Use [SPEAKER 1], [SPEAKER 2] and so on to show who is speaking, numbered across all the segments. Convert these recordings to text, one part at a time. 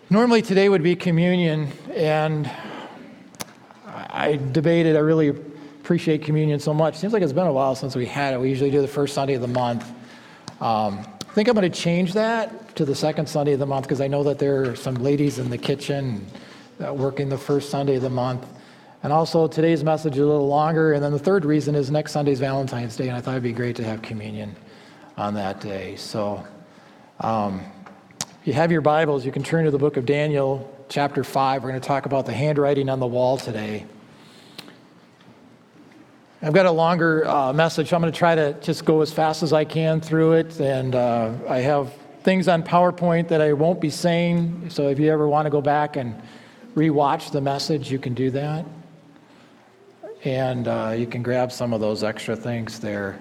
[SPEAKER 1] Normally today would be communion, and I debated. I really appreciate communion so much. Seems like it's been a while since we had it. We usually do the first Sunday of the month. I think I'm going to change that to the second Sunday of the month because I know that there are some ladies in the kitchen working the first Sunday of the month. And also today's message is a little longer. And then the third reason is next Sunday's Valentine's Day, and I thought it'd be great to have communion on that day. So if you have your Bibles, you can turn to the book of Daniel, chapter 5. We're going to talk about the handwriting on the wall today. I've got a longer message, so I'm going to try to just go as fast as I can through it. And I have things on PowerPoint that I won't be saying, so if you ever want to go back and rewatch the message, you can do that. And you can grab some of those extra things there.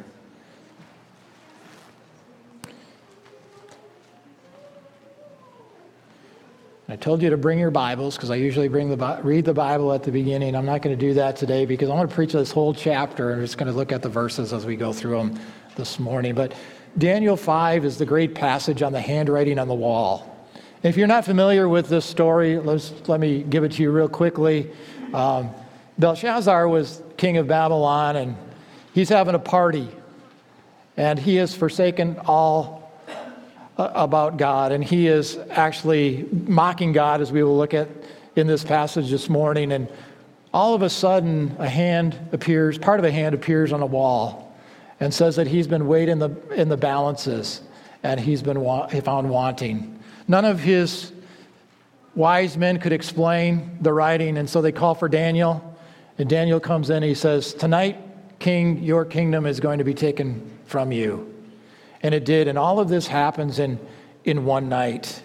[SPEAKER 1] I told you to bring your Bibles because I usually read the Bible at the beginning. I'm not going to do that today because I want to preach this whole chapter. I'm just going to look at the verses as we go through them this morning. But Daniel 5 is the great passage on the handwriting on the wall. And if you're not familiar with this story, let me give it to you real quickly. Belshazzar was king of Babylon, and he's having a party. And he has forsaken all about God, and he is actually mocking God, as we will look at in this passage this morning. And all of a sudden, part of a hand appears on a wall and says that he's been weighed in the balances, and he's been found wanting. None of his wise men could explain the writing, and so they call for Daniel. And Daniel comes in, he says, "Tonight, King, your kingdom is going to be taken from you." And it did, and all of this happens in one night.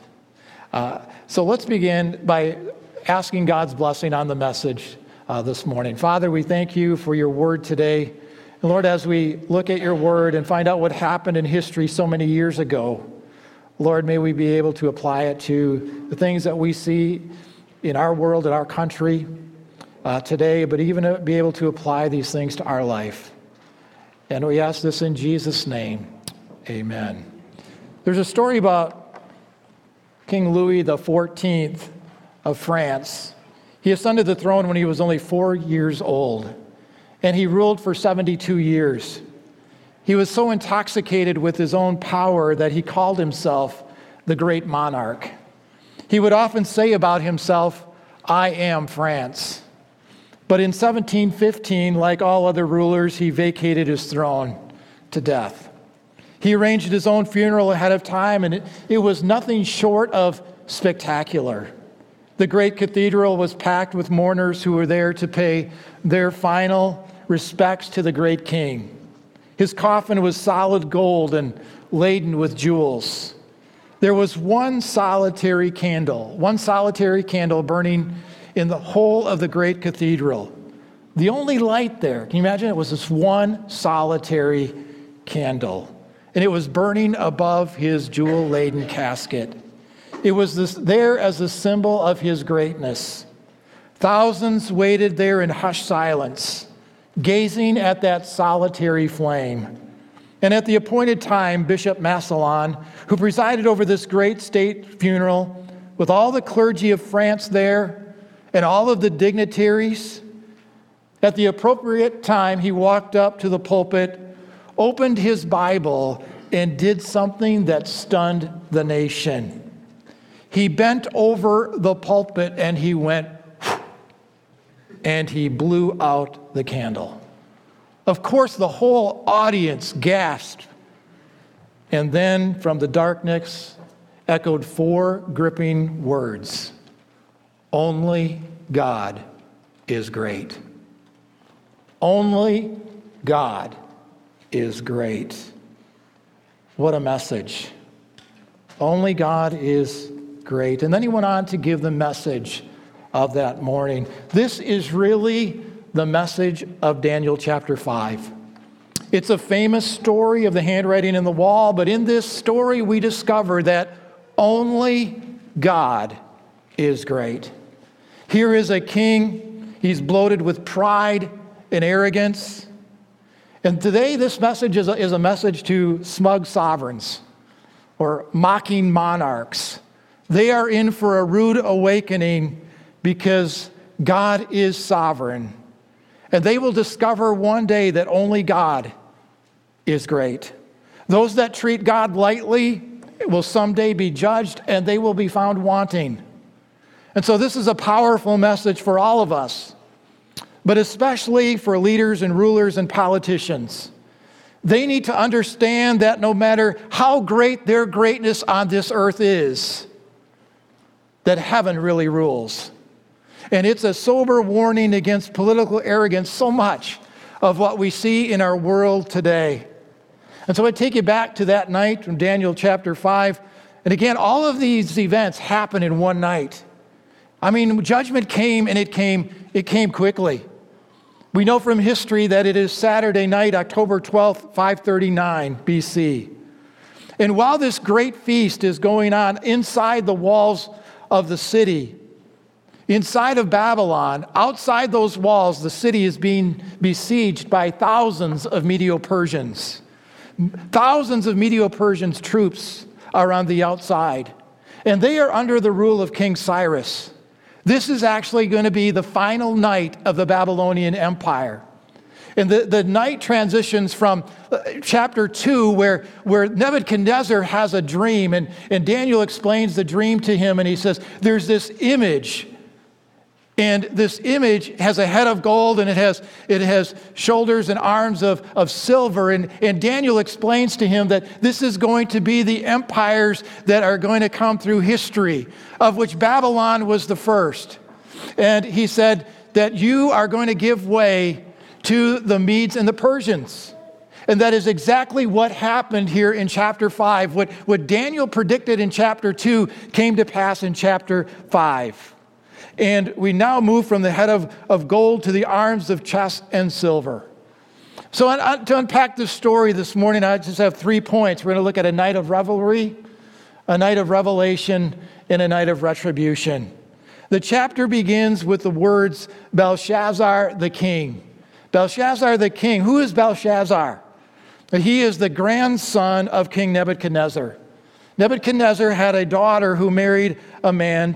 [SPEAKER 1] So let's begin by asking God's blessing on the message this morning. Father, we thank you for your word today. And Lord, as we look at your word and find out what happened in history so many years ago, Lord, may we be able to apply it to the things that we see in our world, in our country today, but even be able to apply these things to our life. And we ask this in Jesus' name. Amen. There's a story about King Louis XIV of France. He ascended the throne when he was only 4 years old, and he ruled for 72 years. He was so intoxicated with his own power that he called himself the great monarch. He would often say about himself, "I am France." But in 1715, like all other rulers, he vacated his throne to death. He arranged his own funeral ahead of time, and it was nothing short of spectacular. The great cathedral was packed with mourners who were there to pay their final respects to the great king. His coffin was solid gold and laden with jewels. There was one solitary candle burning in the whole of the great cathedral. The only light there, can you imagine? It was this one solitary candle. And it was burning above his jewel-laden casket. It was there as a symbol of his greatness. Thousands waited there in hushed silence, gazing at that solitary flame. And at the appointed time, Bishop Massillon, who presided over this great state funeral, with all the clergy of France there and all of the dignitaries, at the appropriate time, he walked up to the pulpit, opened his Bible, and did something that stunned the nation. He bent over the pulpit and he went, and he blew out the candle. Of course, the whole audience gasped. And then from the darkness echoed 4 gripping words: "Only God is great." Only God is great. What a message. Only God is great. And then he went on to give the message of that morning. This is really the message of Daniel chapter 5. It's a famous story of the handwriting in the wall, but in this story we discover that only God is great. Here is a king. He's bloated with pride and arrogance. And today, this message is a message to smug sovereigns or mocking monarchs They are in for a rude awakening because God is sovereign. And they will discover one day that only God is great. Those that treat God lightly will someday be judged, and they will be found wanting. And so this is a powerful message for all of us, but especially for leaders and rulers and politicians. They need to understand that no matter how great their greatness on this earth is, that heaven really rules. And it's a sober warning against political arrogance, so much of what we see in our world today. And so I take you back to that night from Daniel chapter 5. And again, all of these events happen in one night. I mean, judgment came, and it came quickly. We know from history that it is Saturday night, October 12th, 539 BC. And while this great feast is going on inside the walls of the city, inside of Babylon, outside those walls, the city is being besieged by thousands of Medo-Persians. Thousands of Medo-Persian troops are on the outside, and they are under the rule of King Cyrus. This is actually going to be the final night of the Babylonian Empire. And the night transitions from chapter 2, where Nebuchadnezzar has a dream, and Daniel explains the dream to him, and he says, there's this image, and this image has a head of gold, and it has shoulders and arms of silver. And Daniel explains to him that this is going to be the empires that are going to come through history, of which Babylon was the first. And he said that you are going to give way to the Medes and the Persians. And that is exactly what happened here in chapter 5. What Daniel predicted in chapter 2 came to pass in chapter 5. And we now move from the head of gold to the arms of chest and silver. So to unpack this story this morning, I just have 3 points. We're going to look at a night of revelry, a night of revelation, and a night of retribution. The chapter begins with the words, Belshazzar the king. Belshazzar the king. Who is Belshazzar? He is the grandson of King Nebuchadnezzar. Nebuchadnezzar had a daughter who married a man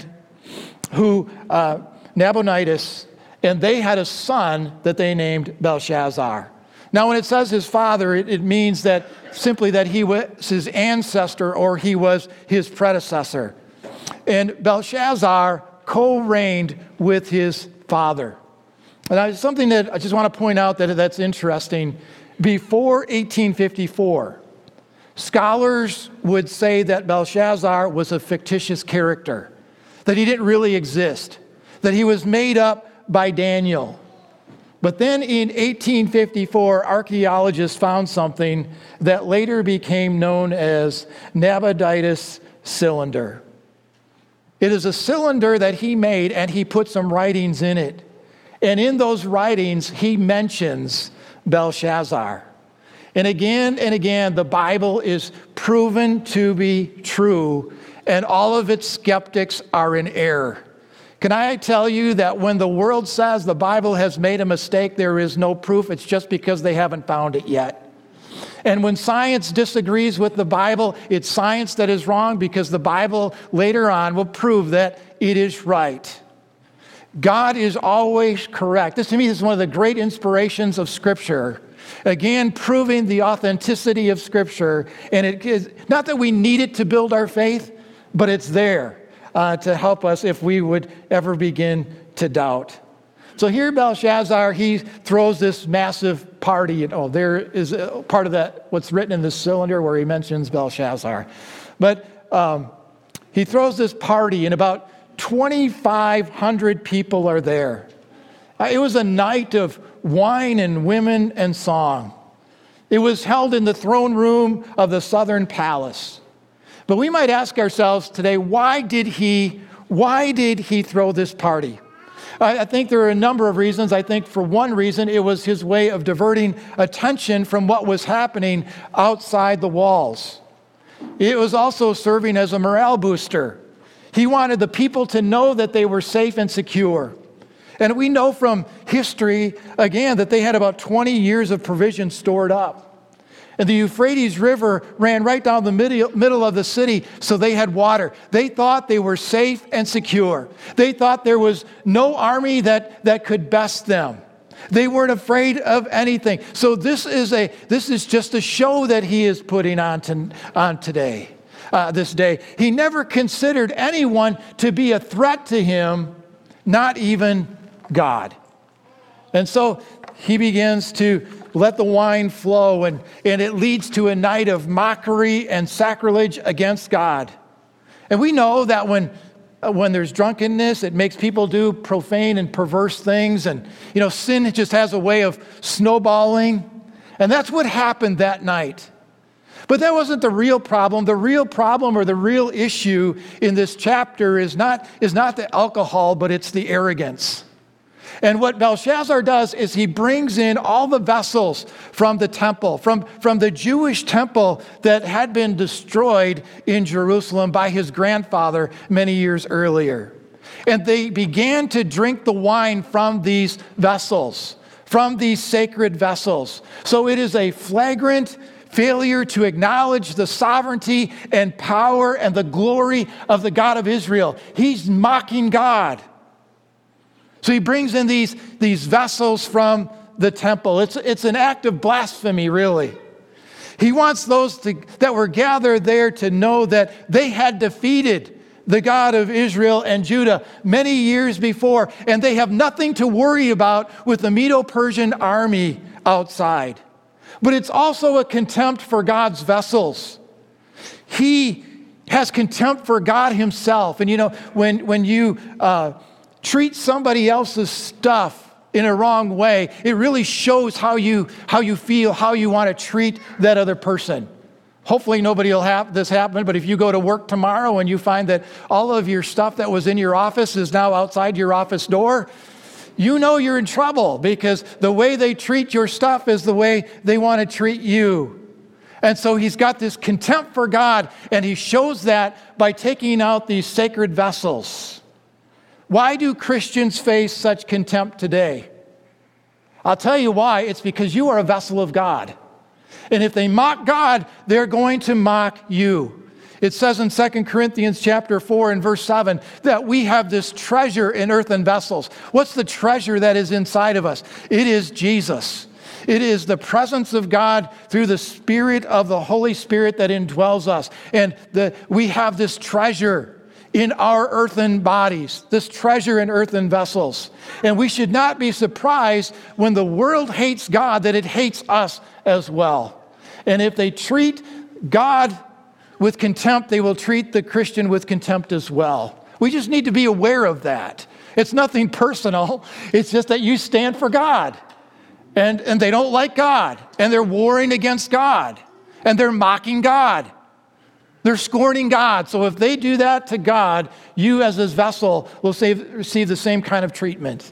[SPEAKER 1] Nabonidus, and they had a son that they named Belshazzar. Now, when it says his father, it means that simply that he was his ancestor or he was his predecessor. And Belshazzar co-reigned with his father. And something that I just want to point out that's interesting. Before 1854, scholars would say that Belshazzar was a fictitious character, that he didn't really exist, that he was made up by Daniel. But then in 1854, archaeologists found something that later became known as Nabonidus' cylinder. It is a cylinder that he made, and he put some writings in it. And in those writings, he mentions Belshazzar. And again, the Bible is proven to be true, and all of its skeptics are in error. Can I tell you that when the world says the Bible has made a mistake, there is no proof. It's just because they haven't found it yet. And when science disagrees with the Bible, it's science that is wrong, because the Bible later on will prove that it is right. God is always correct. This, to me, is one of the great inspirations of Scripture. Again, proving the authenticity of Scripture. And it is not that we need it to build our faith, but it's there to help us if we would ever begin to doubt. So here Belshazzar, he throws this massive party. There is a part of that, what's written in this cylinder where he mentions Belshazzar. But he throws this party, and about 2,500 people are there. It was a night of wine and women and song. It was held in the throne room of the southern palace. But we might ask ourselves today, why did he throw this party? I think there are a number of reasons. I think for one reason, it was his way of diverting attention from what was happening outside the walls. It was also serving as a morale booster. He wanted the people to know that they were safe and secure. And we know from history, again, that they had about 20 years of provisions stored up. And the Euphrates River ran right down the middle of the city, so they had water. They thought they were safe and secure. They thought there was no army that could best them. They weren't afraid of anything. So this is just a show that he is putting on today, this day. He never considered anyone to be a threat to him, not even God. And so he begins to let the wine flow, and it leads to a night of mockery and sacrilege against God. And we know that when there's drunkenness, it makes people do profane and perverse things. And, sin just has a way of snowballing. And that's what happened that night. But that wasn't the real problem. The real problem or the real issue in this chapter is not the alcohol, but it's the arrogance. And what Belshazzar does is he brings in all the vessels from the temple, from the Jewish temple that had been destroyed in Jerusalem by his grandfather many years earlier. And they began to drink the wine from these vessels, from these sacred vessels. So it is a flagrant failure to acknowledge the sovereignty and power and the glory of the God of Israel. He's mocking God. So he brings in these vessels from the temple. It's an act of blasphemy, really. He wants those that were gathered there to know that they had defeated the God of Israel and Judah many years before, and they have nothing to worry about with the Medo-Persian army outside. But it's also a contempt for God's vessels. He has contempt for God himself. And when you treat somebody else's stuff in a wrong way, it really shows how you feel, how you want to treat that other person. Hopefully nobody will have this happen, but if you go to work tomorrow and you find that all of your stuff that was in your office is now outside your office door, you know you're in trouble, because the way they treat your stuff is the way they want to treat you. And so he's got this contempt for God, and he shows that by taking out these sacred vessels. Why do Christians face such contempt today? I'll tell you why. It's because you are a vessel of God. And if they mock God, they're going to mock you. It says in 2 Corinthians chapter 4 and verse 7 that we have this treasure in earthen vessels. What's the treasure that is inside of us? It is Jesus. It is the presence of God through the Spirit of the Holy Spirit that indwells us. And we have this treasure in our earthen bodies, this treasure in earthen vessels. And we should not be surprised when the world hates God that it hates us as well. And if they treat God with contempt, they will treat the Christian with contempt as well. We just need to be aware of that. It's nothing personal. It's just that you stand for God. And they don't like God. And they're warring against God. And they're mocking God. They're scorning God. So if they do that to God, you as his vessel will receive the same kind of treatment.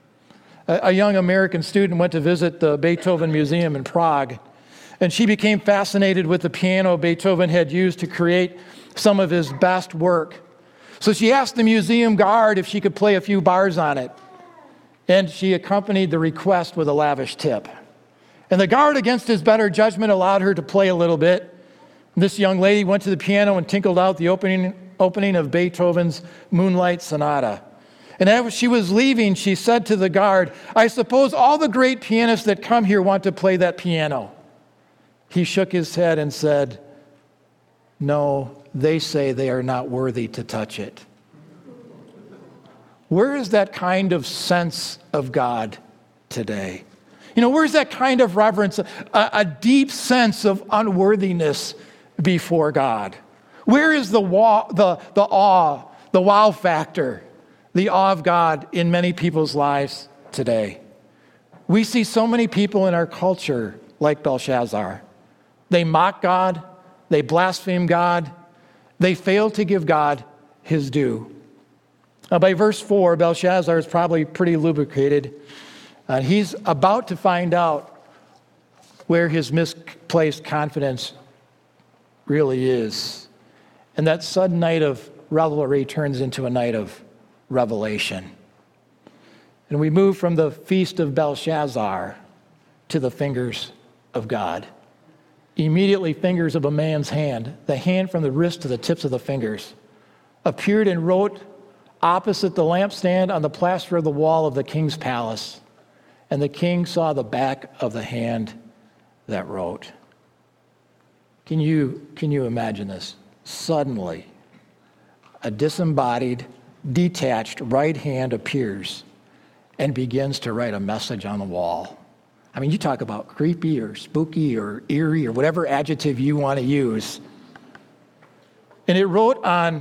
[SPEAKER 1] A young American student went to visit the Beethoven Museum in Prague, and she became fascinated with the piano Beethoven had used to create some of his best work. So she asked the museum guard if she could play a few bars on it, and she accompanied the request with a lavish tip. And the guard, against his better judgment, allowed her to play a little bit. This young lady went to the piano and tinkled out the opening of Beethoven's Moonlight Sonata. And as she was leaving, she said to the guard, "I suppose all the great pianists that come here want to play that piano." He shook his head and said, "No, they say they are not worthy to touch it." Where is that kind of sense of God today? Where's that kind of reverence, a deep sense of unworthiness before God? Where is the awe, the wow factor, the awe of God in many people's lives today? We see so many people in our culture like Belshazzar. They mock God, they blaspheme God, they fail to give God his due. By verse 4, Belshazzar is probably pretty lubricated. He's about to find out where his misplaced confidence really is. And that sudden night of revelry turns into a night of revelation. And we move from the feast of Belshazzar to the fingers of God. Immediately, fingers of a man's hand, the hand from the wrist to the tips of the fingers, appeared and wrote opposite the lampstand on the plaster of the wall of the king's palace. And the king saw the back of the hand that wrote. Can you imagine this? Suddenly, a disembodied, detached right hand appears and begins to write a message on the wall. I mean, you talk about creepy or spooky or eerie or whatever adjective you want to use. And it wrote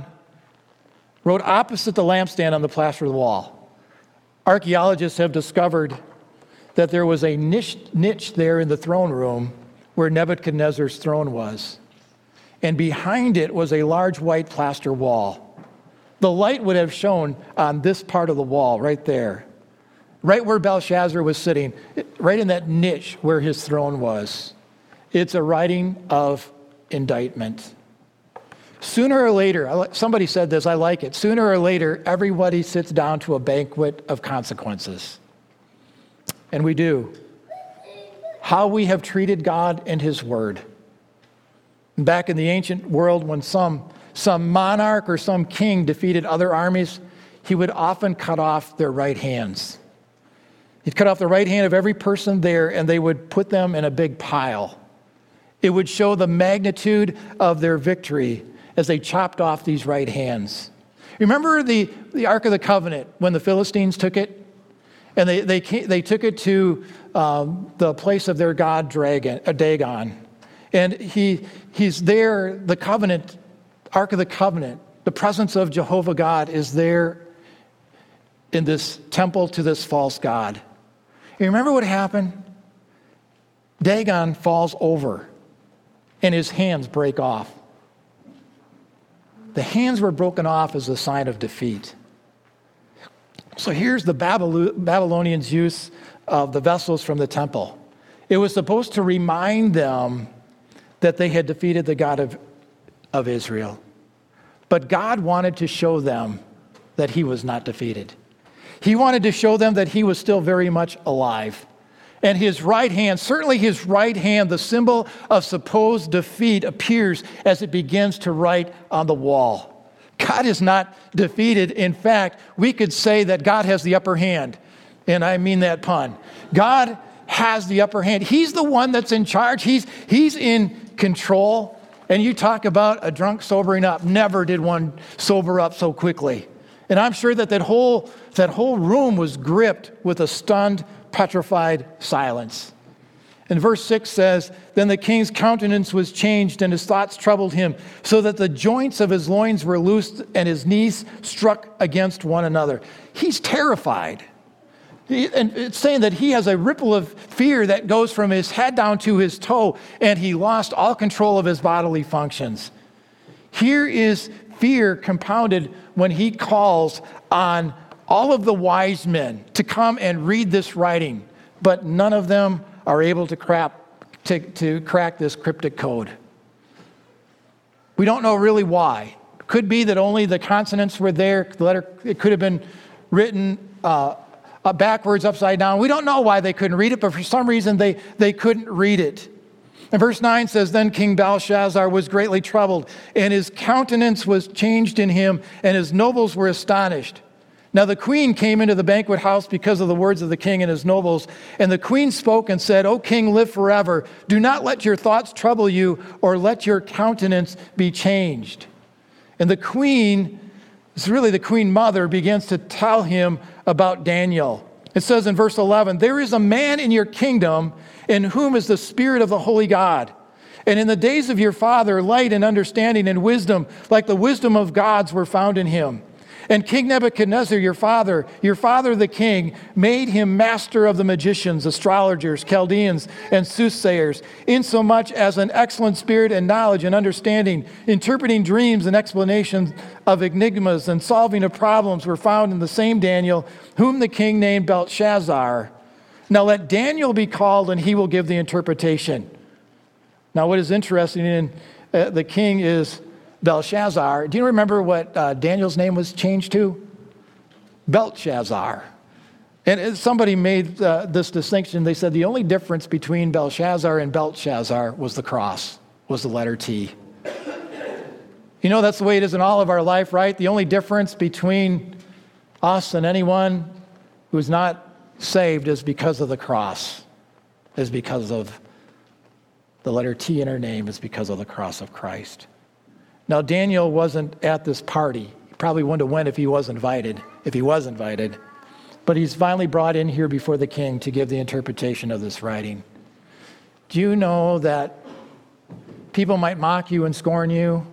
[SPEAKER 1] opposite the lampstand on the plaster of the wall. Archaeologists have discovered that there was a niche there in the throne room where Nebuchadnezzar's throne was. And behind it was a large white plaster wall. The light would have shone on this part of the wall right there, right where Belshazzar was sitting, right in that niche where his throne was. It's a writing of indictment. Sooner or later, somebody said this, I like it. Sooner or later, everybody sits down to a banquet of consequences. And we do. How we have treated God and his word. Back in the ancient world, when some monarch or some king defeated other armies, he would often cut off their right hands. He'd cut off the right hand of every person there, and they would put them in a big pile. It would show the magnitude of their victory as they chopped off these right hands. Remember the Ark of the Covenant when the Philistines took it? And they took it to the place of their god Dagon. And he's there, the covenant, Ark of the Covenant, the presence of Jehovah God is there in this temple to this false god. You remember what happened? Dagon falls over and his hands break off. The hands were broken off as a sign of defeat. So here's the Babylonians' use of the vessels from the temple. It was supposed to remind them that they had defeated the God of Israel. But God wanted to show them that he was not defeated. He wanted to show them that he was still very much alive. And his right hand, certainly his right hand, the symbol of supposed defeat, appears as it begins to write on the wall. God is not defeated. In fact, we could say that God has the upper hand. And I mean that pun. God has the upper hand. He's the one that's in charge. He's in control. And you talk about a drunk sobering up. Never did one sober up so quickly. And I'm sure that whole room was gripped with a stunned, petrified silence. And verse 6 says, "Then the king's countenance was changed, and his thoughts troubled him, so that the joints of his loins were loosed, and his knees struck against one another." He's terrified. And it's saying that he has a ripple of fear that goes from his head down to his toe, and he lost all control of his bodily functions. Here is fear compounded when he calls on all of the wise men to come and read this writing, but none of them are able to crack this cryptic code. We don't know really why. It could be that only the consonants were there. The letter, it could have been written backwards, upside down. We don't know why they couldn't read it, but for some reason they couldn't read it. And verse 9 says, "Then King Belshazzar was greatly troubled, and his countenance was changed in him, and his nobles were astonished. Now the queen came into the banquet house because of the words of the king and his nobles. And the queen spoke and said, 'O king, live forever. Do not let your thoughts trouble you, or let your countenance be changed.'" And the queen, it's really the queen mother, begins to tell him about Daniel. It says in verse 11, "There is a man in your kingdom in whom is the spirit of the holy God. And in the days of your father, light and understanding and wisdom, like the wisdom of gods, were found in him. And King Nebuchadnezzar, your father the king, made him master of the magicians, astrologers, Chaldeans, and soothsayers, insomuch as an excellent spirit and knowledge and understanding, interpreting dreams and explanations of enigmas and solving of problems were found in the same Daniel, whom the king named Belteshazzar. Now let Daniel be called, and he will give the interpretation." Now what is interesting in the king is Belshazzar. Do you remember what Daniel's name was changed to? Belteshazzar. And somebody made this distinction. They said the only difference between Belshazzar and Belshazzar was the cross, was the letter T. You know, that's the way it is in all of our life, right? The only difference between us and anyone who's not saved is because of the cross, is because of the letter T in her name, is because of the cross of Christ. Now, Daniel wasn't at this party. He probably wouldn't have went if he was invited. But he's finally brought in here before the king to give the interpretation of this writing. Do you know that people might mock you and scorn you,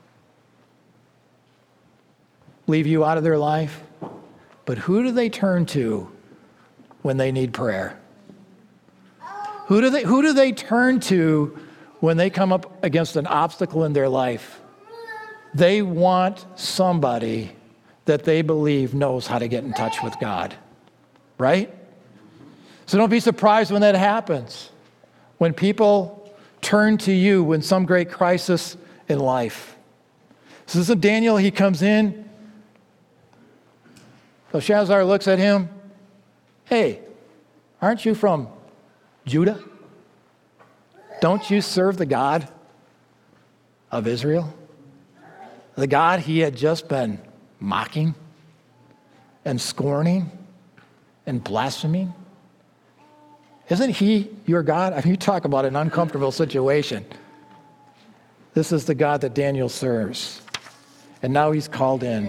[SPEAKER 1] leave you out of their life? But who do they turn to when they need prayer? Who do they turn to when they come up against an obstacle in their life? They want somebody that they believe knows how to get in touch with God. Right? So don't be surprised when that happens. When people turn to you when some great crisis in life. So this is Daniel, he comes in. Belshazzar looks at him. Hey, aren't you from Judah? Don't you serve the God of Israel? The God he had just been mocking and scorning and blaspheming? Isn't he your God? I mean, you talk about an uncomfortable situation. This is the God that Daniel serves. And now he's called in.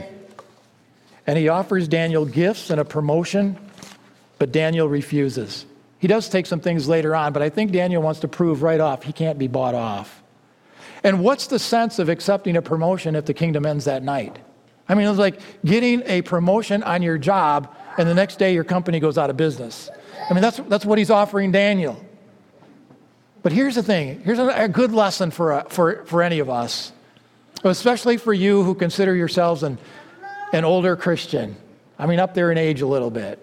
[SPEAKER 1] And he offers Daniel gifts and a promotion, but Daniel refuses. He does take some things later on, but I think Daniel wants to prove right off he can't be bought off. And what's the sense of accepting a promotion if the kingdom ends that night? I mean, it's like getting a promotion on your job and the next day your company goes out of business. I mean, that's what he's offering Daniel. But here's the thing. Here's a good lesson for any of us, especially for you who consider yourselves an older Christian. I mean, up there in age a little bit.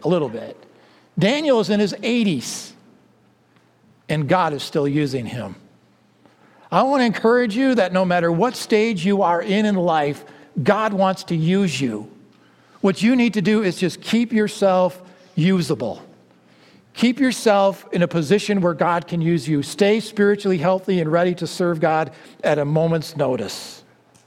[SPEAKER 1] Daniel is in his 80s, and God is still using him. I want to encourage you that no matter what stage you are in life, God wants to use you. What you need to do is just keep yourself usable. Keep yourself in a position where God can use you. Stay spiritually healthy and ready to serve God at a moment's notice.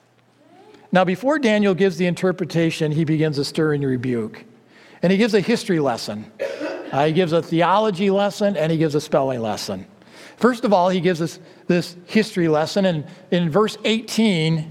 [SPEAKER 1] Now, before Daniel gives the interpretation, he begins a stirring rebuke. And he gives a history lesson. He gives a theology lesson, and he gives a spelling lesson. First of all, he gives us this history lesson. And in verse 18,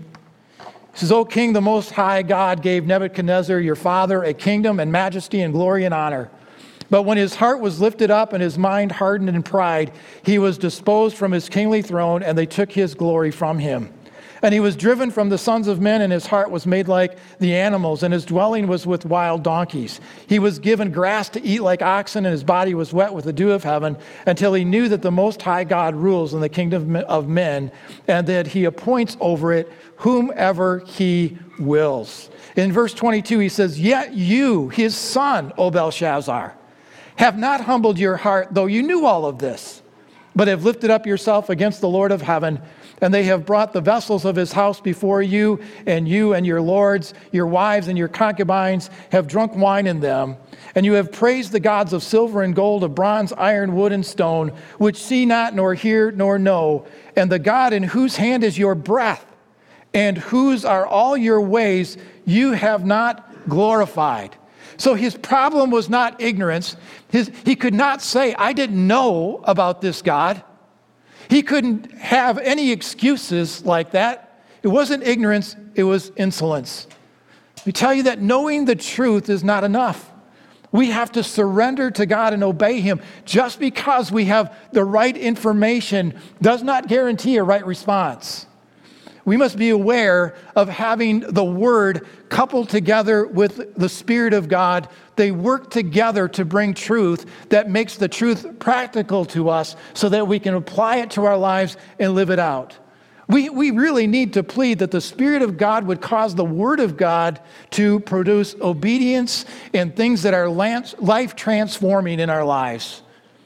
[SPEAKER 1] he says, O King, the Most High God gave Nebuchadnezzar, your father, a kingdom and majesty and glory and honor. But when his heart was lifted up and his mind hardened in pride, he was disposed from his kingly throne, and they took his glory from him. And he was driven from the sons of men, and his heart was made like the animals, and his dwelling was with wild donkeys. He was given grass to eat like oxen, and his body was wet with the dew of heaven, until he knew that the Most High God rules in the kingdom of men, and that he appoints over it whomever he wills. In verse 22, he says, Yet you, his son, O Belshazzar, have not humbled your heart, though you knew all of this, but have lifted up yourself against the Lord of heaven, and they have brought the vessels of his house before you and your lords, your wives and your concubines have drunk wine in them. And you have praised the gods of silver and gold, of bronze, iron, wood, and stone, which see not, nor hear, nor know. And the God in whose hand is your breath, and whose are all your ways, you have not glorified. So his problem was not ignorance. He could not say, I didn't know about this God. He couldn't have any excuses like that. It wasn't ignorance, it was insolence. We tell you that knowing the truth is not enough. We have to surrender to God and obey him. Just because we have the right information does not guarantee a right response. We must be aware of having the word coupled together with the Spirit of God. They work together to bring truth that makes the truth practical to us so that we can apply it to our lives and live it out. We really need to plead that the Spirit of God would cause the Word of God to produce obedience and things that are life transforming in our lives.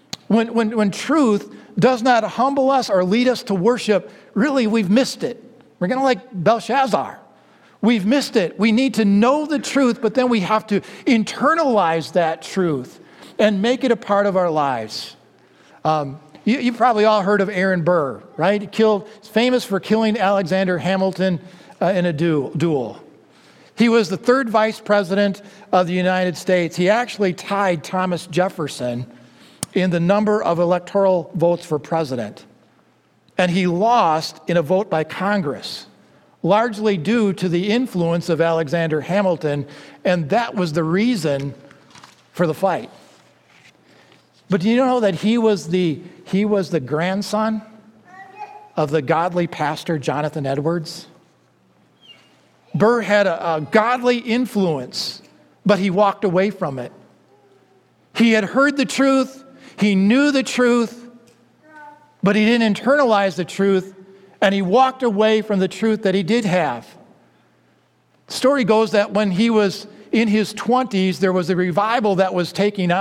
[SPEAKER 1] When truth does not humble us or lead us to worship, really we've missed it. We're going to like Belshazzar. We've missed it. We need to know the truth, but then we have to internalize that truth. and make it a part of our lives. You probably all heard of Aaron Burr, right? He's famous for killing Alexander Hamilton in a duel. He was the third vice president of the United States. He actually tied Thomas Jefferson in the number of electoral votes for president. And he lost in a vote by Congress, largely due to the influence of Alexander Hamilton, and that was the reason for the fight. But do you know that he was the grandson of the godly pastor Jonathan Edwards? Burr had a godly influence, but he walked away from it. He had heard the truth, he knew the truth, but he didn't internalize the truth, and he walked away from the truth that he did have. The story goes that when he was in his 20s, there was a revival that was taking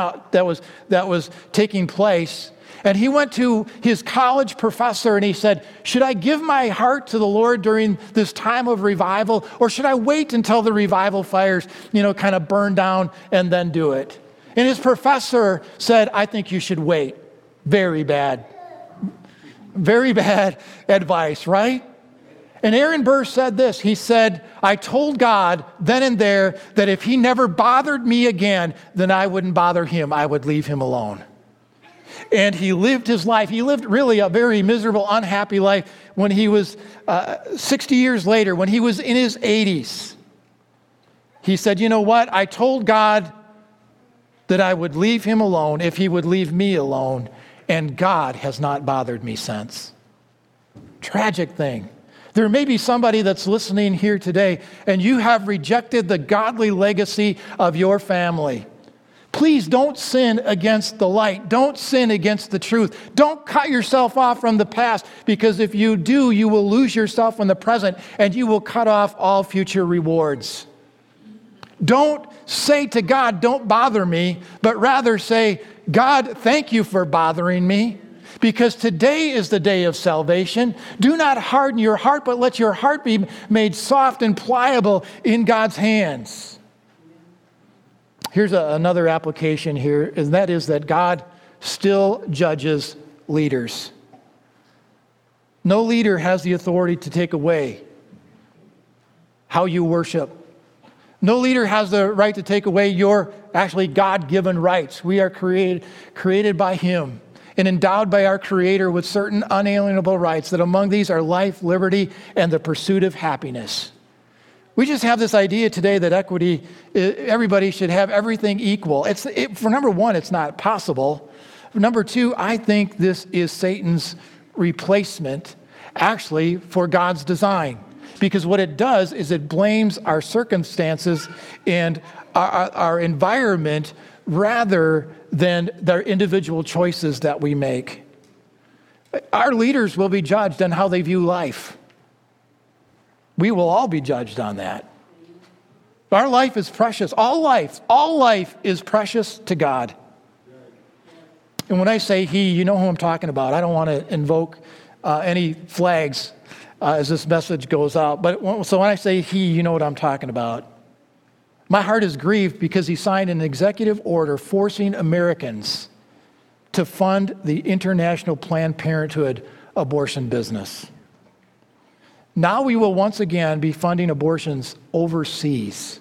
[SPEAKER 1] place. And he went to his college professor and he said, should I give my heart to the Lord during this time of revival, or should I wait until the revival fires, kind of burn down and then do it? And his professor said, I think you should wait. Very bad advice, right? And Aaron Burr said this. He said, I told God then and there that if he never bothered me again, then I wouldn't bother him. I would leave him alone. And he lived his life. He lived really a very miserable, unhappy life when he was 60 years later, when he was in his 80s. He said, you know what? I told God that I would leave him alone if he would leave me alone, and God has not bothered me since. Tragic thing. There may be somebody that's listening here today, and you have rejected the godly legacy of your family. Please don't sin against the light. Don't sin against the truth. Don't cut yourself off from the past, because if you do, you will lose yourself in the present and you will cut off all future rewards. Don't say to God, don't bother me, but rather say, God, thank you for bothering me, because today is the day of salvation. Do not harden your heart, but let your heart be made soft and pliable in God's hands. Here's another application here, and that is that God still judges leaders. No leader has the authority to take away how you worship. No leader has the right to take away your actually God-given rights. We are created by Him and endowed by our Creator with certain unalienable rights, that among these are life, liberty, and the pursuit of happiness. We just have this idea today that equity, everybody should have everything equal. For number one, it's not possible. For number two, I think this is Satan's replacement, actually, for God's design. Because what it does is it blames our circumstances and our environment rather than their individual choices that we make. Our leaders will be judged on how they view life. We will all be judged on that. Our life is precious. All life is precious to God. And when I say He, you know who I'm talking about. I don't want to invoke any flags as this message goes out. So when I say He, you know what I'm talking about. My heart is grieved because He signed an executive order forcing Americans to fund the international Planned Parenthood abortion business. Now we will once again be funding abortions overseas.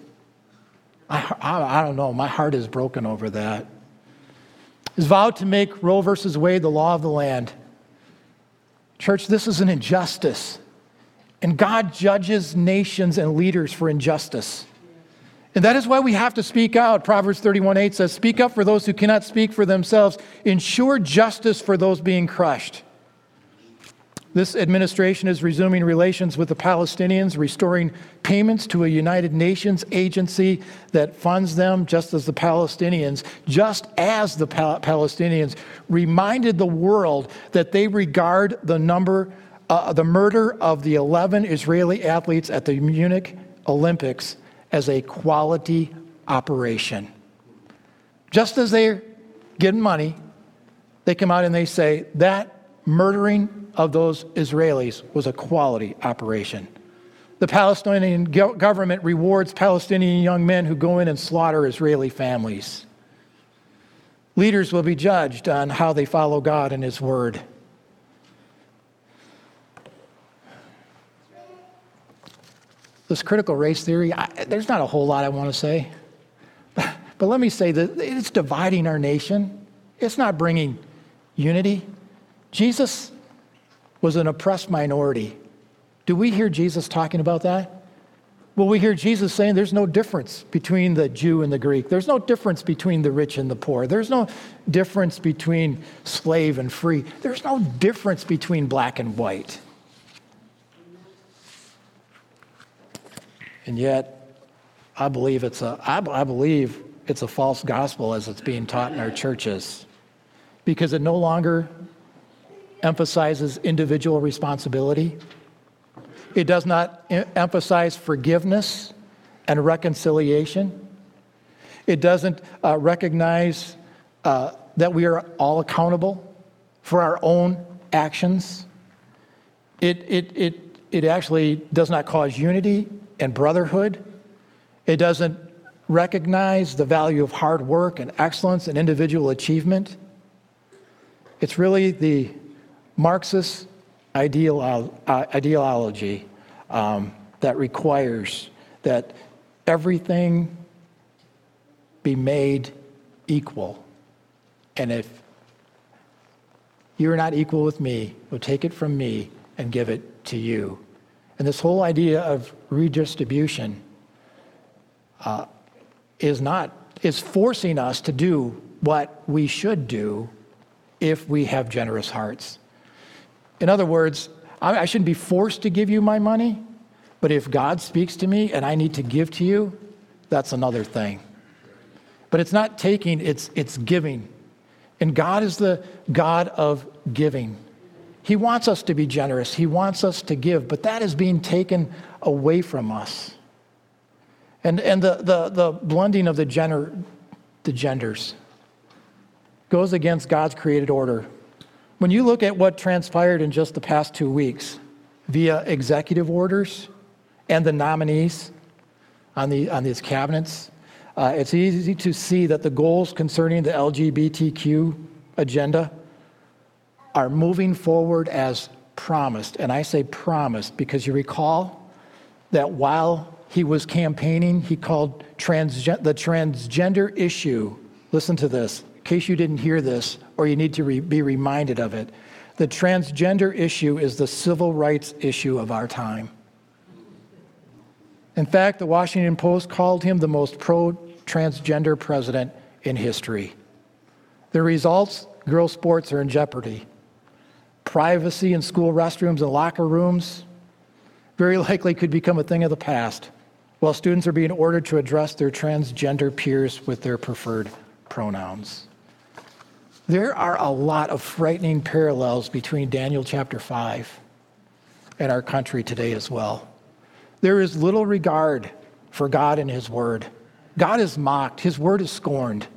[SPEAKER 1] I don't know. My heart is broken over that. He's vowed to make Roe versus Wade the law of the land. Church, this is an injustice. And God judges nations and leaders for injustice. And that is why we have to speak out. Proverbs 31:8 says, speak up for those who cannot speak for themselves. Ensure justice for those being crushed. This administration is resuming relations with the Palestinians, restoring payments to a United Nations agency that funds them, just as the Palestinians reminded the world that they regard the murder of the 11 Israeli athletes at the Munich Olympics as a quality operation. Just as they're getting money, they come out and they say that murdering of those Israelis was a quality operation. The Palestinian government rewards Palestinian young men who go in and slaughter Israeli families. Leaders will be judged on how they follow God and His Word. This critical race theory, there's not a whole lot I want to say. But let me say that it's dividing our nation. It's not bringing unity. Jesus was an oppressed minority. Do we hear Jesus talking about that? Well, we hear Jesus saying there's no difference between the Jew and the Greek. There's no difference between the rich and the poor. There's no difference between slave and free. There's no difference between black and white. And yet, I believe it's a false gospel as it's being taught in our churches, because it no longer emphasizes individual responsibility. It does not emphasize forgiveness and reconciliation. It doesn't recognize that we are all accountable for our own actions. It actually does not cause unity and brotherhood. It doesn't recognize the value of hard work and excellence and individual achievement. It's really the Marxist ideology that requires that everything be made equal. And if you're not equal with me, we'll take it from me and give it to you. And this whole idea of redistribution is forcing us to do what we should do if we have generous hearts. In other words, I shouldn't be forced to give you my money, but if God speaks to me and I need to give to you, that's another thing. But it's not taking, it's giving. And God is the God of giving. He wants us to be generous. He wants us to give, but that is being taken away from us. And the blending of the genders goes against God's created order. When you look at what transpired in just the past 2 weeks via executive orders and the nominees on these cabinets, it's easy to see that the goals concerning the LGBTQ agenda are moving forward as promised. And I say promised because you recall that while he was campaigning, he called the transgender issue, listen to this, in case you didn't hear this or you need to be reminded of it, the transgender issue is the civil rights issue of our time. In fact, the Washington Post called him the most pro-transgender president in history. The results, girls' sports are in jeopardy. Privacy in school restrooms and locker rooms very likely could become a thing of the past, while students are being ordered to address their transgender peers with their preferred pronouns. There are a lot of frightening parallels between Daniel chapter 5 and our country today as well. There is little regard for God and His Word. God is mocked. His Word is scorned.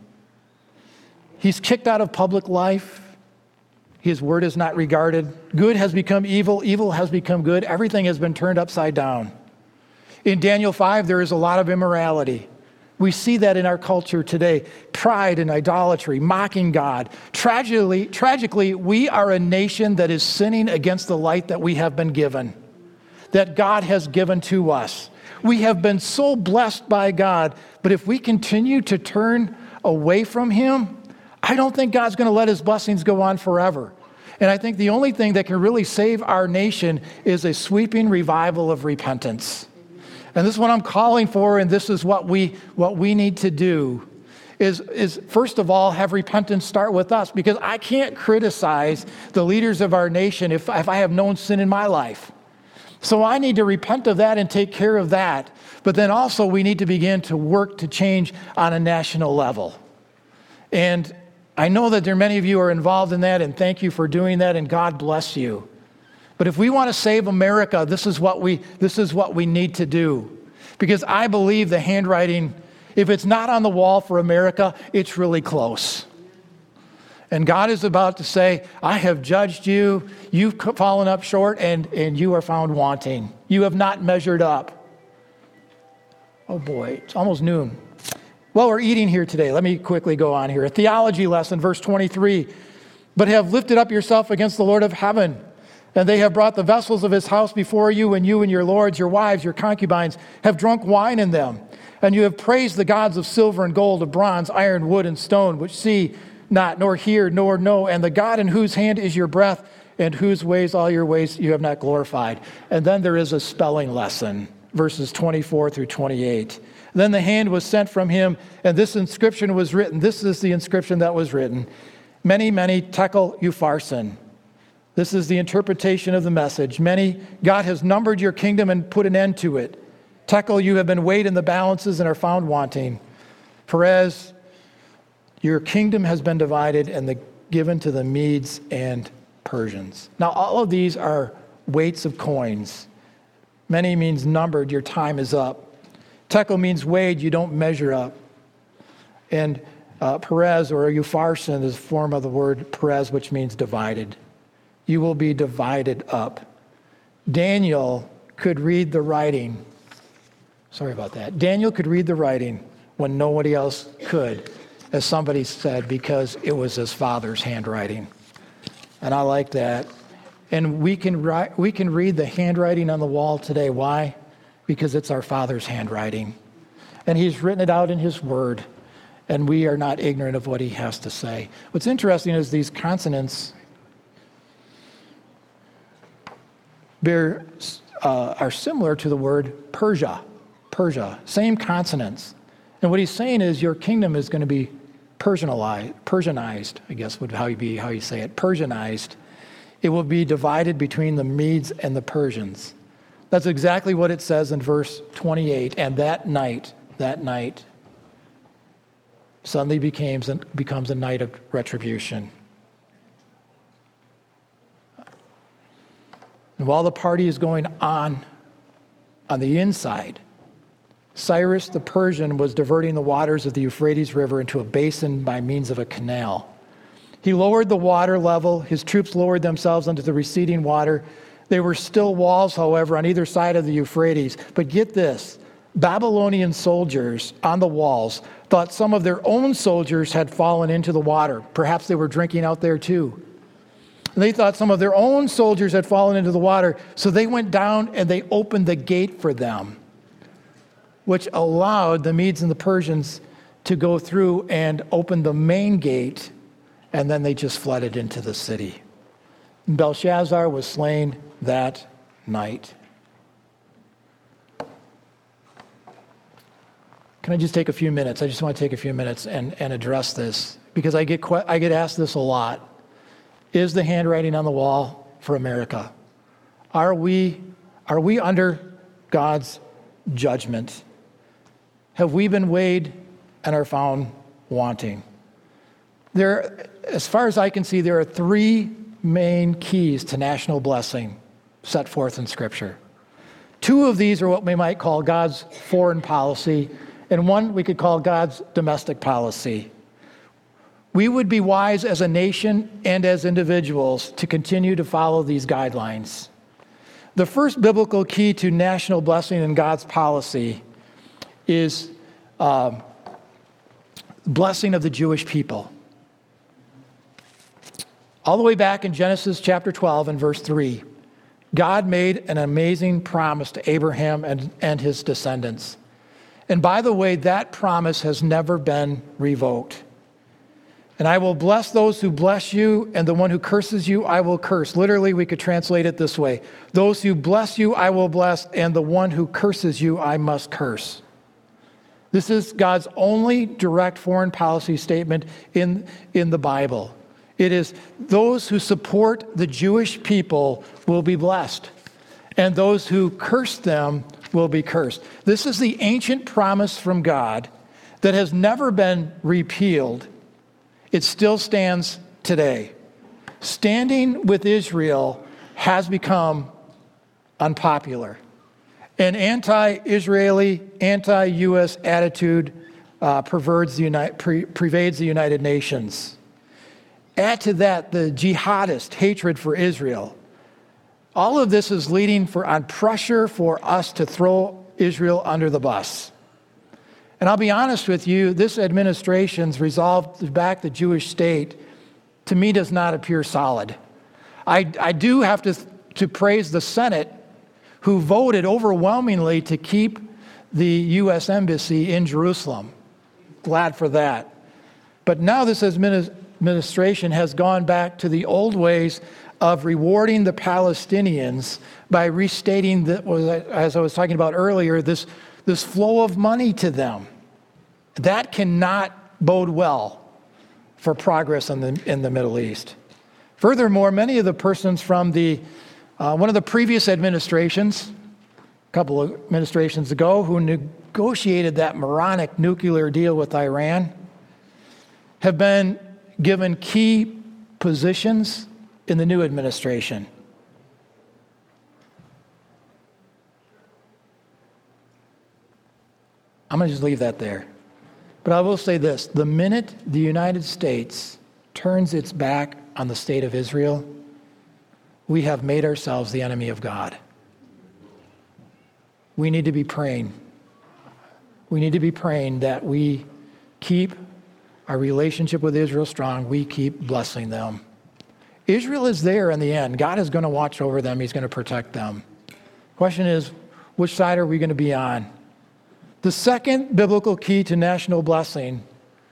[SPEAKER 1] He's kicked out of public life. His Word is not regarded. Good has become evil. Evil has become good. Everything has been turned upside down. In Daniel 5, there is a lot of immorality. We see that in our culture today. Pride and idolatry, mocking God. Tragically, we are a nation that is sinning against the light that we have been given, that God has given to us. We have been so blessed by God, but if we continue to turn away from Him, I don't think God's going to let His blessings go on forever. And I think the only thing that can really save our nation is a sweeping revival of repentance. And this is what I'm calling for, and this is what we need to do, is first of all, have repentance start with us, because I can't criticize the leaders of our nation if I have known sin in my life. So I need to repent of that and take care of that. But then also we need to begin to work to change on a national level. And I know that there are many of you who are involved in that, and thank you for doing that, and God bless you. But if we want to save America, this is what we need to do. Because I believe the handwriting, if it's not on the wall for America, it's really close. And God is about to say, I have judged you, you've fallen up short, and you are found wanting. You have not measured up. Oh boy, it's almost noon. While we're eating here today, let me quickly go on here. A theology lesson, verse 23. But have lifted up yourself against the Lord of heaven, and they have brought the vessels of his house before you, and you and your lords, your wives, your concubines, have drunk wine in them. And you have praised the gods of silver and gold, of bronze, iron, wood, and stone, which see not, nor hear, nor know, and the God in whose hand is your breath, and whose ways all your ways you have not glorified. And then there is a spelling lesson, verses 24 through 28. Then the hand was sent from him, and this inscription was written. This is the inscription that was written. Many, many tekel upharsin. This is the interpretation of the message. Many, God has numbered your kingdom and put an end to it. Tekel, you have been weighed in the balances and are found wanting. Perez, your kingdom has been divided and given to the Medes and Persians. Now, all of these are weights of coins. Many means numbered, your time is up. Tekel means weighed, you don't measure up. And Perez or upharsin is a form of the word Perez, which means divided. You will be divided up. Daniel could read the writing. Sorry about that. Daniel could read the writing when nobody else could, as somebody said, because it was his father's handwriting. And I like that. And we can read the handwriting on the wall today. Why? Because it's our Father's handwriting. And he's written it out in his word. And we are not ignorant of what he has to say. What's interesting is these consonants are similar to the word Persia. Persia, same consonants. And what he's saying is your kingdom is going to be Persianized, I guess would how you say it, Persianized. It will be divided between the Medes and the Persians. That's exactly what it says in verse 28. And that night, suddenly becomes a night of retribution. And while the party is going on the inside, Cyrus the Persian was diverting the waters of the Euphrates River into a basin by means of a canal. He lowered the water level. His troops lowered themselves into the receding water. There were still walls, however, on either side of the Euphrates. But get this, Babylonian soldiers on the walls thought some of their own soldiers had fallen into the water. Perhaps they were drinking out there too. They thought some of their own soldiers had fallen into the water, so they went down and they opened the gate for them, which allowed the Medes and the Persians to go through and open the main gate, and then they just flooded into the city. Belshazzar was slain that night. Can I just take a few minutes? I just want to take a few minutes and address this, because I get asked this a lot. Is the handwriting on the wall for America? Are we under God's judgment? Have we been weighed and are found wanting? As far as I can see, there are three main keys to national blessing set forth in Scripture. Two of these are what we might call God's foreign policy, and one we could call God's domestic policy. We would be wise as a nation and as individuals to continue to follow these guidelines. The first biblical key to national blessing in God's policy is blessing of the Jewish people. All the way back in Genesis chapter 12 and verse 3, God made an amazing promise to Abraham and his descendants. And by the way, that promise has never been revoked. And I will bless those who bless you, and the one who curses you, I will curse. Literally, we could translate it this way. Those who bless you, I will bless, and the one who curses you, I must curse. This is God's only direct foreign policy statement in the Bible. It is those who support the Jewish people will be blessed, and those who curse them will be cursed. This is the ancient promise from God that has never been repealed. It still stands today. Standing with Israel has become unpopular. An anti-Israeli, anti-U.S. attitude pervades the United Nations. Add to that the jihadist hatred for Israel. All of this is leading on pressure for us to throw Israel under the bus. And I'll be honest with you, this administration's resolve to back the Jewish state, to me, does not appear solid. I do have to praise the Senate, who voted overwhelmingly to keep the U.S. Embassy in Jerusalem. Glad for that. But now this administration has gone back to the old ways of rewarding the Palestinians by restating, as I was talking about earlier, this flow of money to them. That cannot bode well for progress in the Middle East. Furthermore, many of the persons from one of the previous administrations, a couple of administrations ago, who negotiated that moronic nuclear deal with Iran, have been given key positions in the new administration. I'm going to just leave that there. But I will say this: the minute the United States turns its back on the state of Israel, we have made ourselves the enemy of God. We need to be praying. We need to be praying that we keep our relationship with Israel strong. We keep blessing them. Israel is there in the end. God is going to watch over them. He's going to protect them. Question is, which side are we going to be on? The second biblical key to national blessing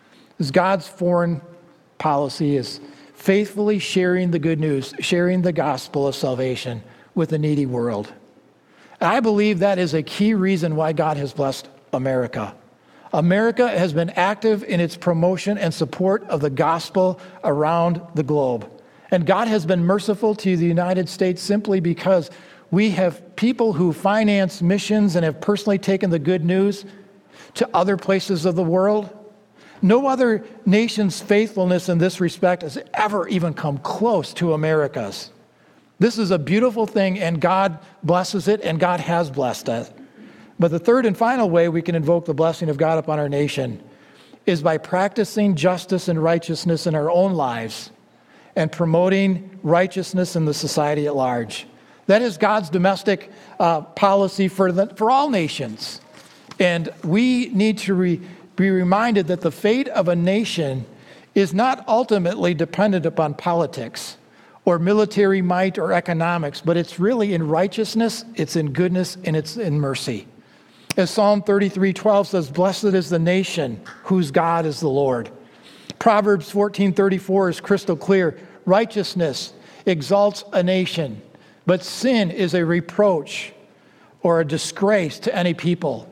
[SPEAKER 1] is God's foreign policy is faithfully sharing the good news, sharing the gospel of salvation with the needy world. And I believe that is a key reason why God has blessed America. America has been active in its promotion and support of the gospel around the globe. And God has been merciful to the United States simply because we have people who finance missions and have personally taken the good news to other places of the world. No other nation's faithfulness in this respect has ever even come close to America's. This is a beautiful thing, and God blesses it, and God has blessed it. But the third and final way we can invoke the blessing of God upon our nation is by practicing justice and righteousness in our own lives and promoting righteousness in the society at large. That is God's domestic policy for all nations. And we need to be reminded that the fate of a nation is not ultimately dependent upon politics or military might or economics, but it's really in righteousness, it's in goodness, and it's in mercy. As Psalm 33:12 says, "Blessed is the nation whose God is the Lord." Proverbs 14:34 is crystal clear. Righteousness exalts a nation, but sin is a reproach or a disgrace to any people.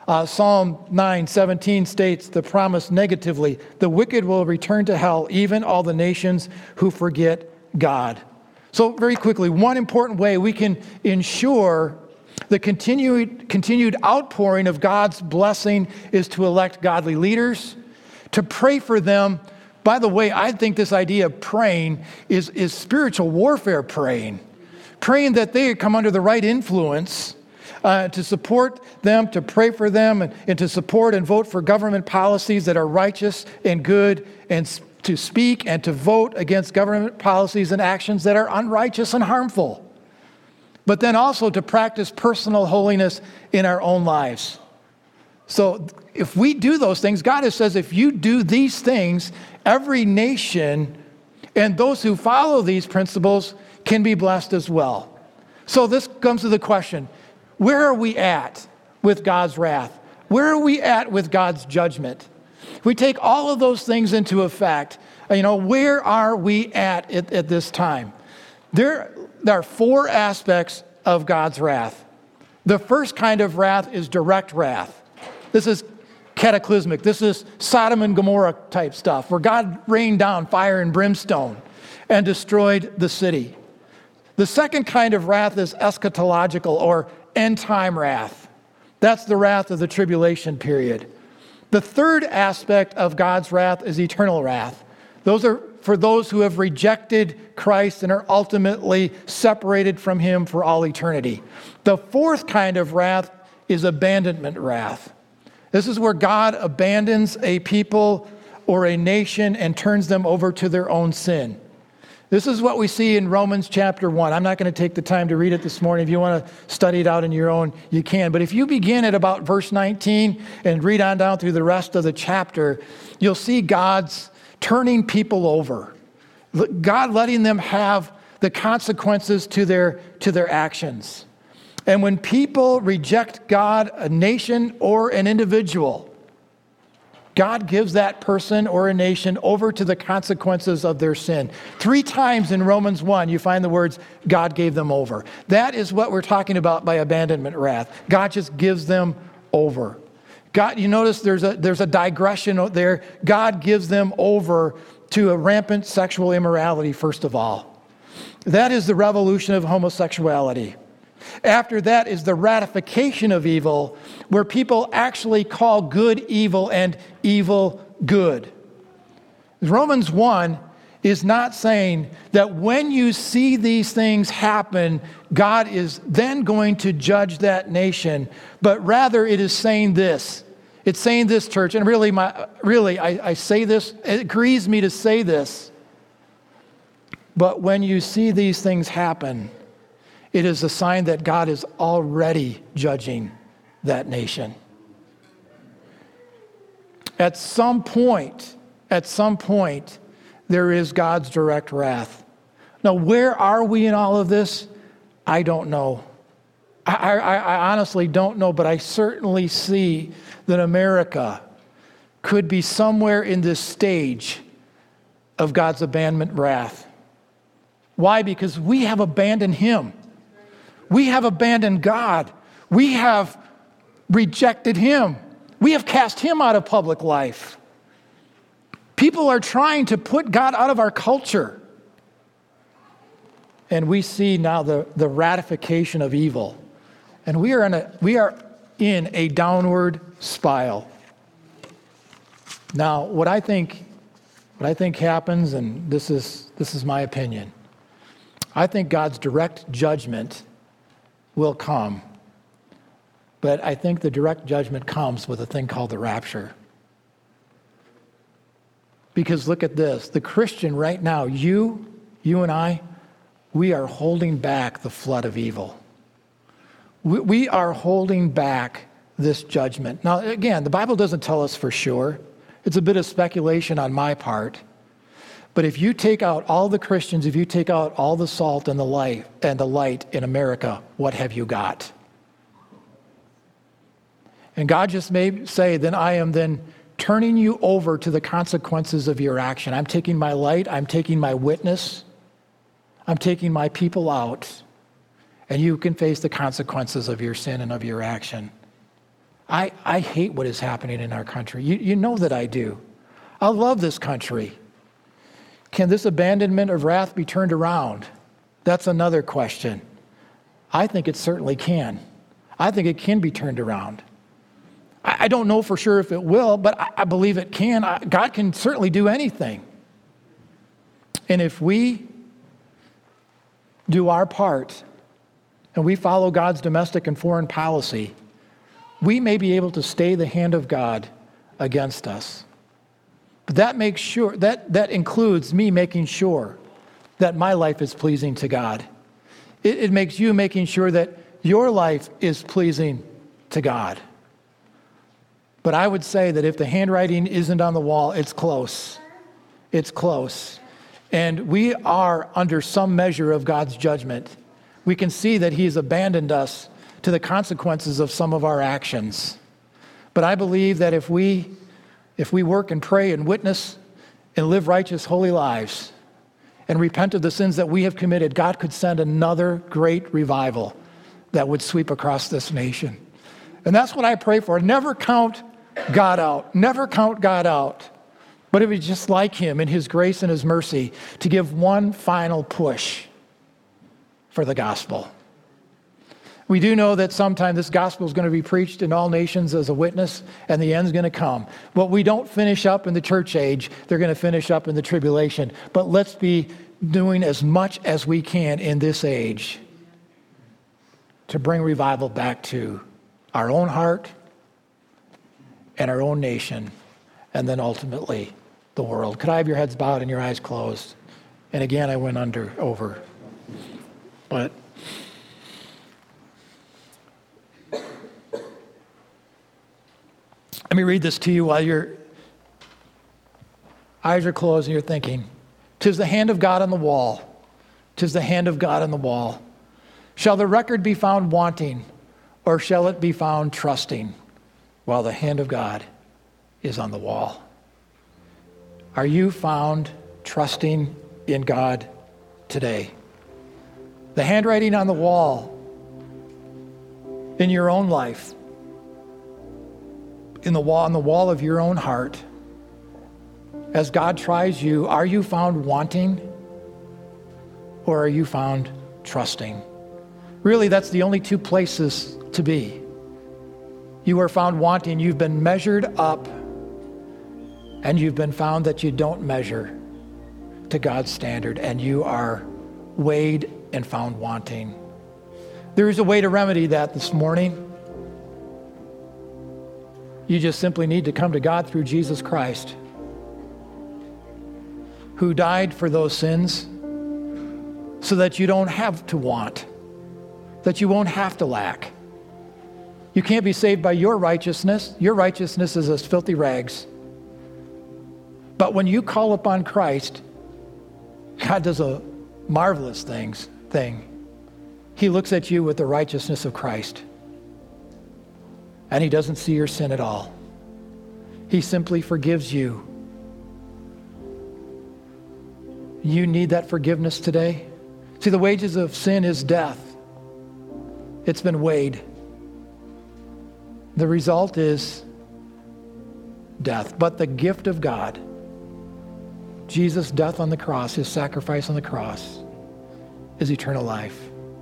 [SPEAKER 1] Psalm 9:17 states the promise negatively: the wicked will return to hell, even all the nations who forget God. So very quickly, one important way we can ensure the continued outpouring of God's blessing is to elect godly leaders, to pray for them. By the way, I think this idea of praying is spiritual warfare praying that they come under the right influence, to support them, to pray for them, and to support and vote for government policies that are righteous and good, and to speak and to vote against government policies and actions that are unrighteous and harmful. But then also to practice personal holiness in our own lives. So if we do those things, God says, if you do these things, every nation and those who follow these principles can be blessed as well. So this comes to the question, where are we at with God's wrath? Where are we at with God's judgment? If we take all of those things into effect, where are we at this time? There are four aspects of God's wrath. The first kind of wrath is direct wrath. This is cataclysmic. This is Sodom and Gomorrah type stuff, where God rained down fire and brimstone and destroyed the city. The second kind of wrath is eschatological or end time wrath. That's the wrath of the tribulation period. The third aspect of God's wrath is eternal wrath. Those are for those who have rejected Christ and are ultimately separated from him for all eternity. The fourth kind of wrath is abandonment wrath. This is where God abandons a people or a nation and turns them over to their own sin. This is what we see in Romans chapter 1. I'm not going to take the time to read it this morning. If you want to study it out on your own, you can. But if you begin at about verse 19 and read on down through the rest of the chapter, you'll see God's turning people over. God letting them have the consequences to their actions. And when people reject God, a nation or an individual, God gives that person or a nation over to the consequences of their sin. 3 times in Romans 1, you find the words, God gave them over. That is what we're talking about by abandonment wrath. God just gives them over. God, you notice there's a digression there. God gives them over to a rampant sexual immorality, first of all. That is the revolution of homosexuality. After that is the ratification of evil, where people actually call good evil and evil good. Romans 1 is not saying that when you see these things happen, God is then going to judge that nation, but rather it is saying this. It's saying this, church, and I say this, it grieves me to say this, but when you see these things happen, it is a sign that God is already judging that nation. At some point, there is God's direct wrath. Now, where are we in all of this? I don't know. I honestly don't know, but I certainly see that America could be somewhere in this stage of God's abandonment wrath. Why? Because we have abandoned Him. We have abandoned God. We have rejected Him. We have cast Him out of public life. People are trying to put God out of our culture. And we see now the ratification of evil. And we are in a downward spiral. Now, what I think happens, and this is my opinion, I think God's direct judgment will come. But I think the direct judgment comes with a thing called the rapture. Because look at this. The Christian right now, you and I, we are holding back the flood of evil. We are holding back this judgment. Now, again, the Bible doesn't tell us for sure. It's a bit of speculation on my part. But if you take out all the Christians, if you take out all the salt and the light in America, what have you got? And God just may say, then I am then turning you over to the consequences of your action. I'm taking my light, I'm taking my witness, I'm taking my people out, and you can face the consequences of your sin and of your action. I hate what is happening in our country. You know that I do. I love this country. Can this abandonment of wrath be turned around? That's another question. I think it certainly can. I think it can be turned around. I don't know for sure if it will, but I believe it can. God can certainly do anything. And if we do our part and we follow God's domestic and foreign policy, we may be able to stay the hand of God against us. But that makes sure that includes me making sure that my life is pleasing to God. It makes you making sure that your life is pleasing to God. But I would say that if the handwriting isn't on the wall, it's close. It's close. And we are under some measure of God's judgment. We can see that He's abandoned us to the consequences of some of our actions. But I believe that if we work and pray and witness and live righteous, holy lives and repent of the sins that we have committed, God could send another great revival that would sweep across this nation. And that's what I pray for. Never count God out. Never count God out. But it would just like Him in His grace and His mercy to give one final push for the gospel. We do know that sometime this gospel is going to be preached in all nations as a witness, and the end's going to come. But we don't finish up in the church age. They're going to finish up in the tribulation. But let's be doing as much as we can in this age to bring revival back to our own heart and our own nation, and then ultimately the world. Could I have your heads bowed and your eyes closed? And again, I went over. But let me read this to you while your eyes are closed and you're thinking. "'Tis the hand of God on the wall. 'Tis the hand of God on the wall. Shall the record be found wanting, or shall it be found trusting, while the hand of God is on the wall?" Are you found trusting in God today? The handwriting on the wall in your own life, on the wall of your own heart, as God tries you, are you found wanting, or are you found trusting? Really, that's the only two places to be. You are found wanting. You've been measured up, and you've been found that you don't measure to God's standard, and you are weighed and found wanting. There is a way to remedy that this morning. You just simply need to come to God through Jesus Christ, who died for those sins so that you don't have to want, that you won't have to lack. You can't be saved by your righteousness. Your righteousness is as filthy rags. But when you call upon Christ, God does a marvelous thing. He looks at you with the righteousness of Christ, and he doesn't see your sin at all. He simply forgives you. You need that forgiveness today. See, the wages of sin is death. It's been weighed. The result is death. But the gift of God, Jesus' death on the cross, his sacrifice on the cross, is eternal life.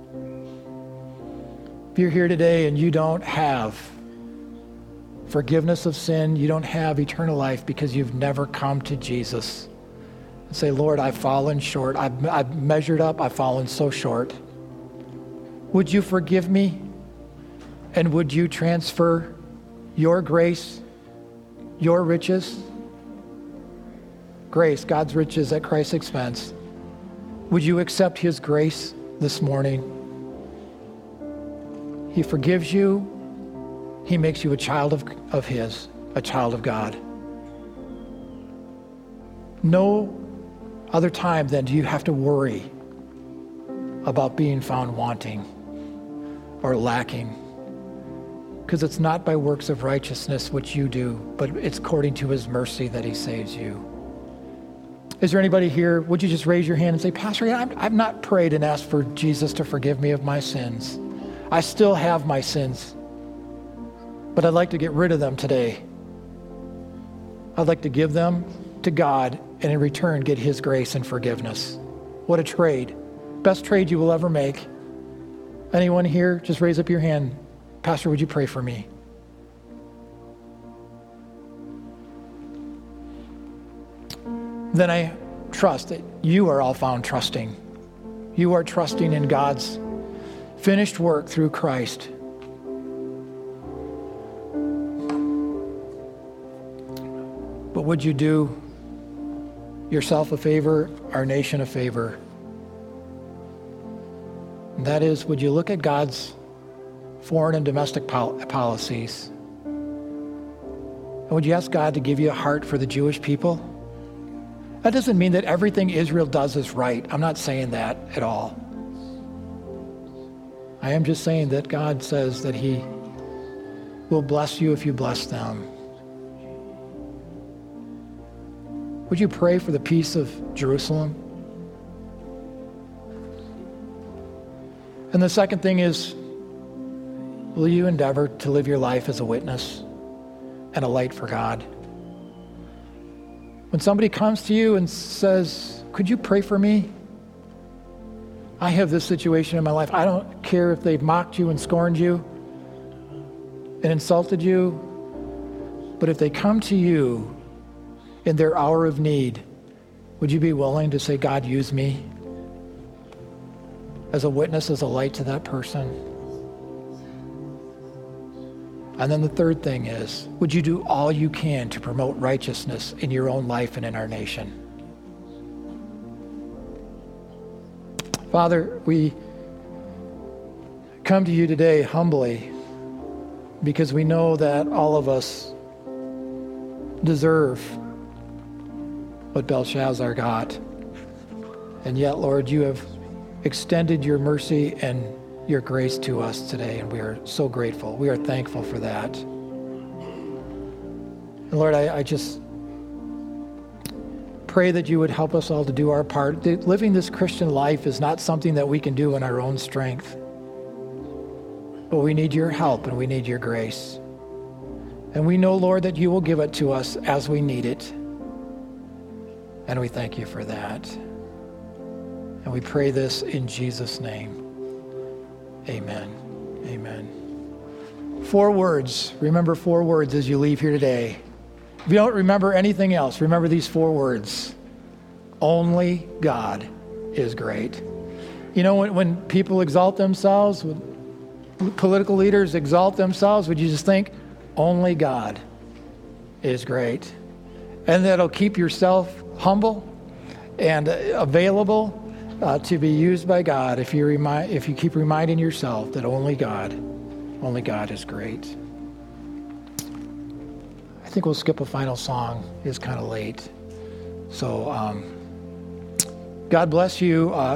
[SPEAKER 1] If you're here today and you don't have forgiveness of sin, you don't have eternal life because you've never come to Jesus and say, "Lord, I've fallen short. I've measured up. I've fallen so short. Would you forgive me? And would you transfer your grace, your riches?" Grace, God's riches at Christ's expense. Would you accept his grace this morning? He forgives you. He makes you a child of his, a child of God. No other time then do you have to worry about being found wanting or lacking, because it's not by works of righteousness which you do, but it's according to his mercy that he saves you. Is there anybody here? Would you just raise your hand and say, "Pastor, I've not prayed and asked for Jesus to forgive me of my sins. I still have my sins, but I'd like to get rid of them today. I'd like to give them to God and in return get his grace and forgiveness." What a trade. Best trade you will ever make. Anyone here? Just raise up your hand. "Pastor, would you pray for me?" Then I trust that you are all found trusting. You are trusting in God's finished work through Christ. But would you do yourself a favor, our nation a favor? And that is, would you look at God's foreign and domestic policies? And would you ask God to give you a heart for the Jewish people? That doesn't mean that everything Israel does is right. I'm not saying that at all. I am just saying that God says that he will bless you if you bless them. Would you pray for the peace of Jerusalem? And the second thing is, will you endeavor to live your life as a witness and a light for God? When somebody comes to you and says, "Could you pray for me? I have this situation in my life." I don't care if they've mocked you and scorned you and insulted you, but if they come to you in their hour of need, would you be willing to say, "God, use me as a witness, as a light to that person"? And then the third thing is, would you do all you can to promote righteousness in your own life and in our nation? Father, we come to you today humbly because we know that all of us deserve what Belshazzar got. And yet, Lord, you have extended your mercy and your grace to us today, and we are so grateful. We are thankful for that. And Lord, I just pray that you would help us all to do our part. Living this Christian life is not something that we can do in our own strength, but we need your help and we need your grace. And we know, Lord, that you will give it to us as we need it. And we thank you for that. And we pray this in Jesus' name. Amen. Amen. 4 words. Remember 4 words as you leave here today. If you don't remember anything else, remember these 4 words. Only God is great. You know, when people exalt themselves, when political leaders exalt themselves, would you just think, only God is great? And that'll keep yourself humble and available to be used by God if you keep reminding yourself that only God is great. I think we'll skip a final song. It's kind of late. So God bless you.